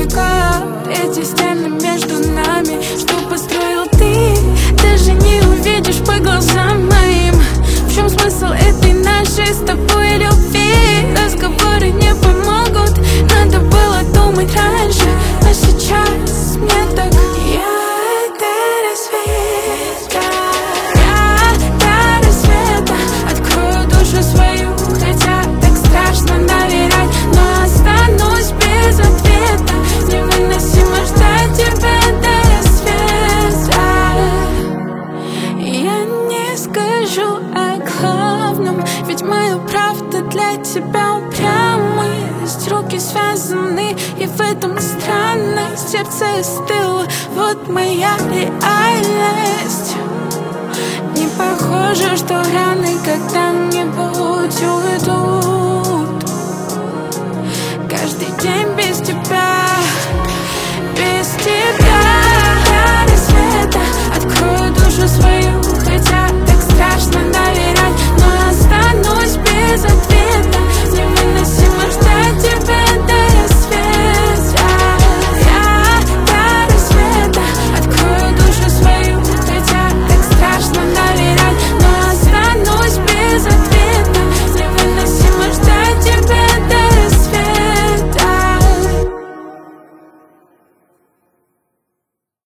века. Эти стены между нами, что построил ты, даже не увидишь по глазам моим. В чем смысл этой нашей с тобой любви? Разговоры не помогут, надо было думать раньше. Но сейчас мне так. Я до рассвета, я до рассвета открою душу свою, хотя так страшно доверять, но останусь без ответа. Невыносимо ждать тебя до рассвета. Я не скажу о главном, ведь моя правда для тебя упрямая. Руки связаны, и в этом странность. Сердце стыло, вот моя реальность. Не похоже, что раны когда-нибудь